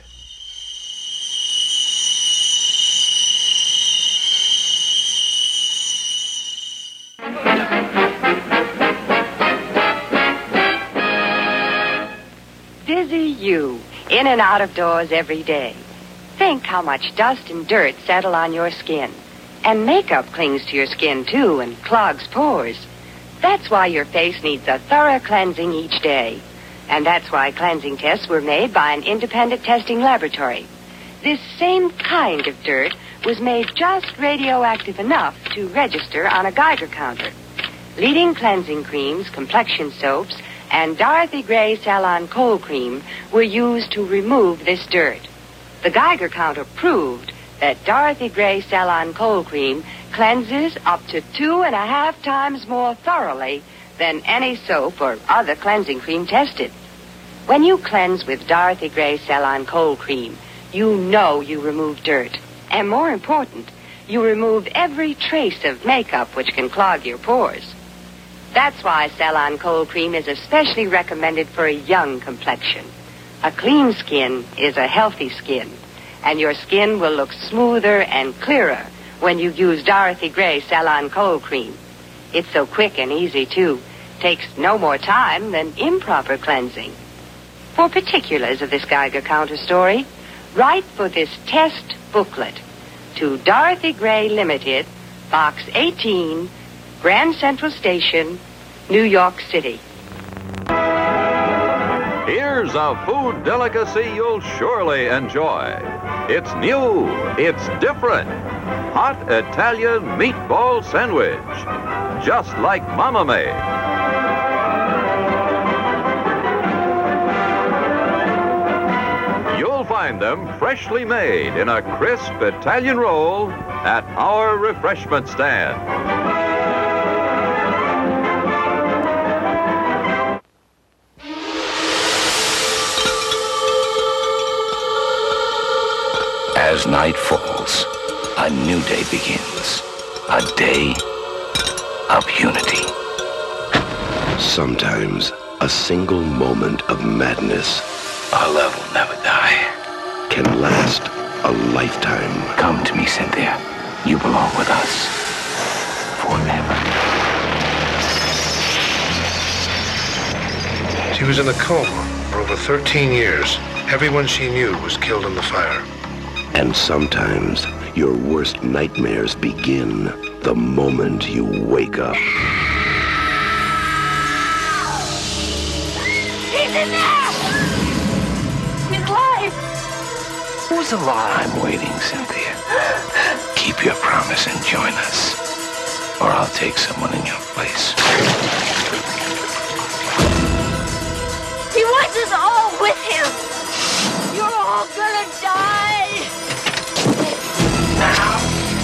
Busy you, in and out of doors every day. Think how much dust and dirt settle on your skin. And makeup clings to your skin, too, and clogs pores. That's why your face needs a thorough cleansing each day. And that's why cleansing tests were made by an independent testing laboratory. this same kind of dirt was made just radioactive enough to register on a Geiger counter. Leading cleansing creams, complexion soaps, and Dorothy Gray Salon Cold Cream were used to remove this dirt. The Geiger counter proved that Dorothy Gray Salon Cold Cream cleanses up to 2.5 times more thoroughly than any soap or other cleansing cream tested. When you cleanse with Dorothy Gray Salon Cold Cream, you know you remove dirt. And more important, you remove every trace of makeup which can clog your pores. That's why Salon Cold Cream is especially recommended for a young complexion. A clean skin is a healthy skin, and your skin will look smoother and clearer when you use Dorothy Gray Salon Cold Cream. It's so quick and easy, too. Takes no more time than improper cleansing. For particulars of this Geiger counter story, write for this test booklet to Dorothy Gray Limited, Box 18, Grand Central Station, New York City. Here's a food delicacy you'll surely enjoy. It's new, it's different. Hot Italian meatball sandwich. Just like Mama made. You'll find them freshly made in a crisp Italian roll at our refreshment stand. As night falls, a new day begins. A day of unity. Sometimes a single moment of madness, our love will never die, can last a lifetime. Come to me, Cynthia. You belong with us forever. She was in a coma for over 13 years. Everyone she knew was killed in the fire. And sometimes your worst nightmares begin the moment you wake up. He's in there! He's alive! Who's alive? I'm waiting, Cynthia. Keep your promise and join us, or I'll take someone in your place. He wants us all with him! You're all gonna die! Now!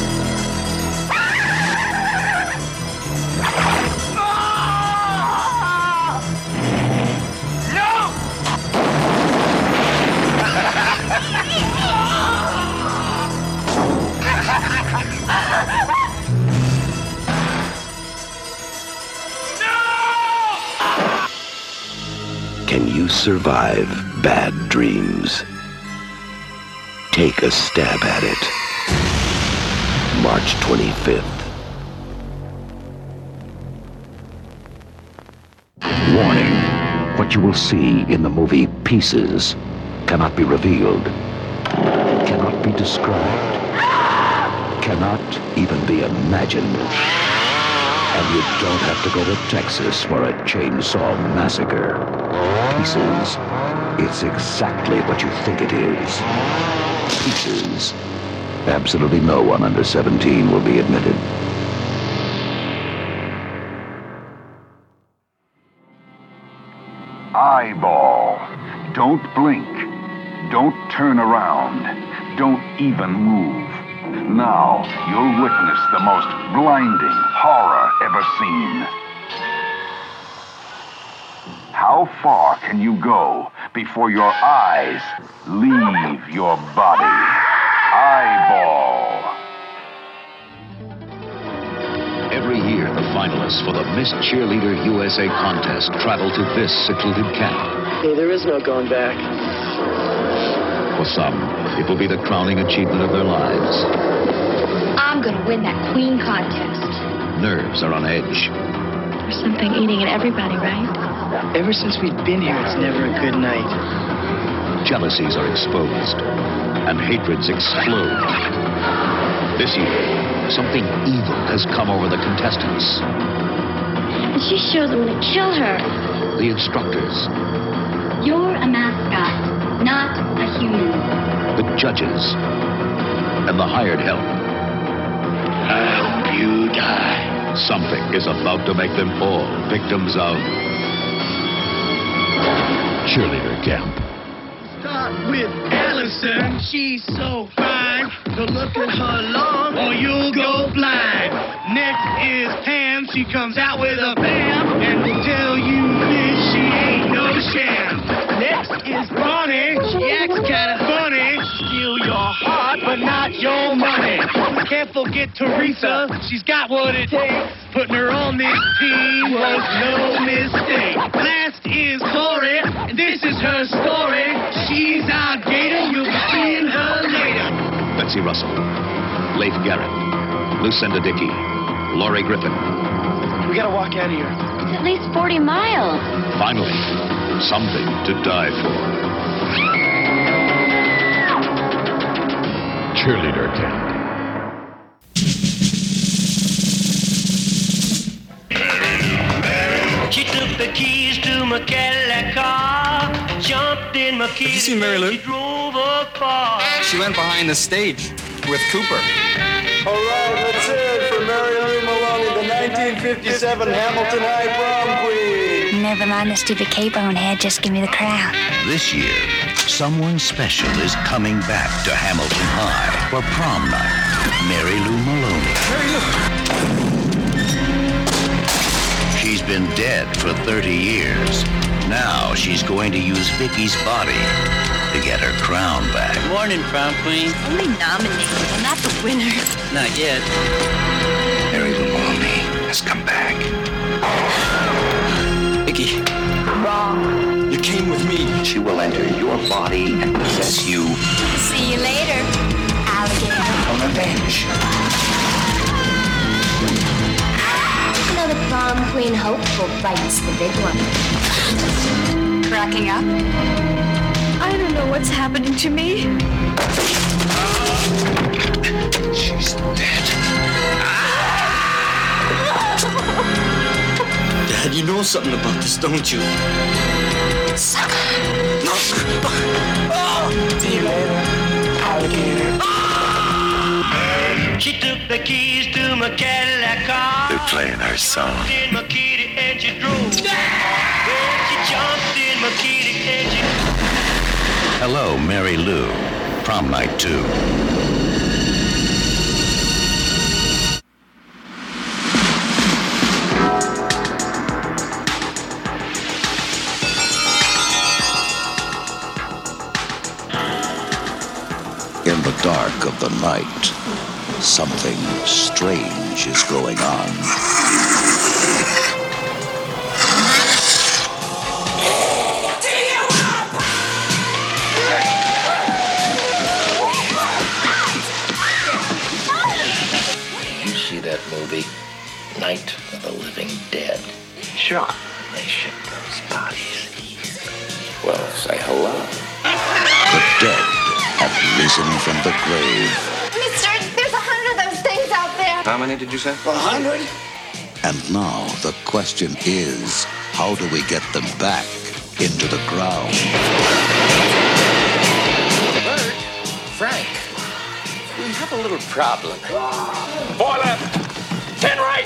Can you survive bad dreams? Take a stab at it. March 25th. Warning. What you will see in the movie Pieces cannot be revealed, cannot be described, cannot even be imagined. And you don't have to go to Texas for a chainsaw massacre. Pieces. It's exactly what you think it is. Pieces. Absolutely no one under 17 will be admitted. Eyeball. Don't blink. Don't turn around. Don't even move. Now, you'll witness the most blinding horror ever seen. How far can you go before your eyes leave your body? Eyeball. Every year, the finalists for the Miss Cheerleader USA contest travel to this secluded camp. Hey, there is no going back. For some, it will be the crowning achievement of their lives. I'm gonna win that queen contest. Nerves are on edge. There's something eating at everybody, right? Ever since we've been here, it's never a good night. Jealousies are exposed, and hatreds explode. This year, something evil has come over the contestants. And she's sure I'm gonna kill her. The instructors. You're a mascot. not a human. The judges and the hired help. I hope you die. Something is about to make them all victims of cheerleader camp. Start with Allison. She's so fine. So look at her long or you'll go blind. Next is Pam. She comes out with a bam and will tell you this, she ain't no sham. Next is Bonnie. She acts kind of funny. Steal your heart, but not your money. Can't forget Teresa. She's got what it takes. Putting her on this team was no mistake. Last is Tori, and this is her story. She's our gator. You'll be seeing her later. Betsy Russell, Leif Garrett, Lucinda Dickey, Laurie Griffin. We gotta walk out of here. It's at least 40 miles. Finally, something to die for. Cheerleader camp. She took the keys to my Cadillac car, jumped in my Kitty. Have you seen Mary Lou? Drove up far. She went behind the stage with Cooper. All right, let's hear it for Mary Lou Maloney, the 1957 Hamilton High prom queen. Never mind the stupid cape on head, just give me the crown. This year, someone special is coming back to Hamilton High for prom night. Mary Lou Maloney. Mary Lou! She's been dead for 30 years. Now she's going to use Vicky's body to get her crown back. Good morning, prom queen. Only nominated, not the winner. Not yet. Mary Lou Maloney has come back. Vicky. Wrong. You came with me. She will enter your body and possess you. See you later, alligator. For revenge. You know the prom queen hopeful bites the big one. Cracking up? I don't know what's happening to me. She's dead. Dad, you know something about this, don't you? Sucker. No. See you later, alligator. She took the keys to my Cadillac car. They're playing our song. In my kitty and she drove. She jumped in my kitty and she... Hello, Mary Lou. Prom night 2. In the dark of the night, something strange is going on. You see that movie, Night of the Living Dead? Sure. They ship those bodies. Well, say hello. The dead have risen from the grave. Mister, there's 100 of those things out there. How many did you say? 100? And now the question is, how do we get them back into the ground? Bert, Frank, we have a little problem. 4 left, 10 right.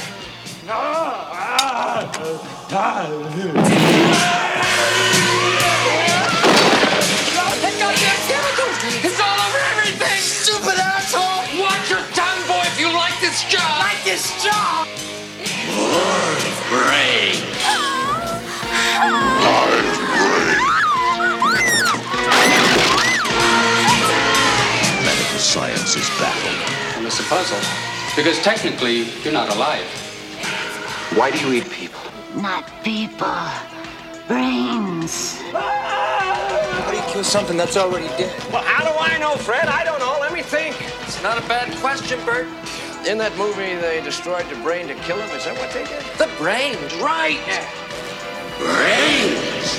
That goddamn chemical! It's all over everything! Stupid asshole! Watch your tongue, boy, if you like this job! Like this job! Brain. Medical science is baffled. And it's a puzzle. Because technically, you're not alive. Why do you eat people? Not people. Brains. How do you kill something that's already dead? Well, how do I know, Fred? I don't know. Let me think. It's not a bad question, Bert. In that movie, they destroyed the brain to kill him. Is that what they did? The brains, right. Brains.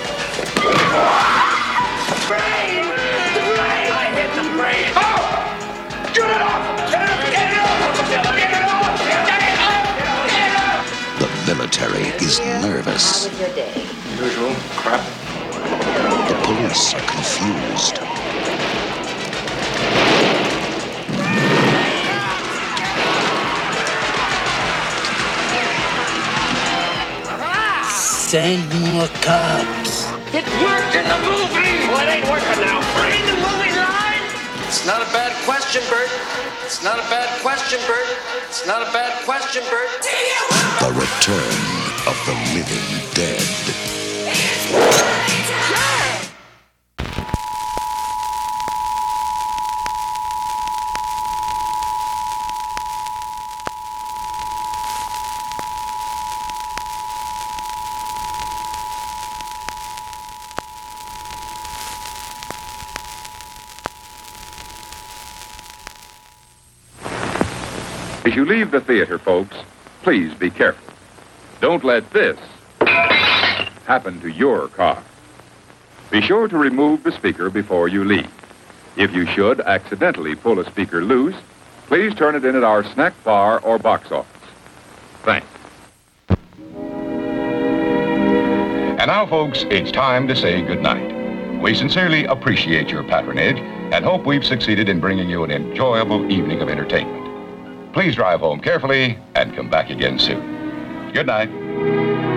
Brain! The brain! I hit the brain! Oh! Get it off! Get it off! Get it off! Get it off! Get it off! Get it off! The military is nervous. How was your day? Usual crap. The police are confused. Send more cops. It worked in the movie! Well, it ain't working now. Bring the movie line! It's not a bad question, Bert. It's not a bad question, Bert. It's not a bad question, Bert. The return of the living dead. As you leave the theater, folks, please be careful. Don't let this happen to your car. Be sure to remove the speaker before you leave. If you should accidentally pull a speaker loose, please turn it in at our snack bar or box office. Thanks. And now, folks, it's time to say goodnight. We sincerely appreciate your patronage and hope we've succeeded in bringing you an enjoyable evening of entertainment. Please drive home carefully and come back again soon. Good night.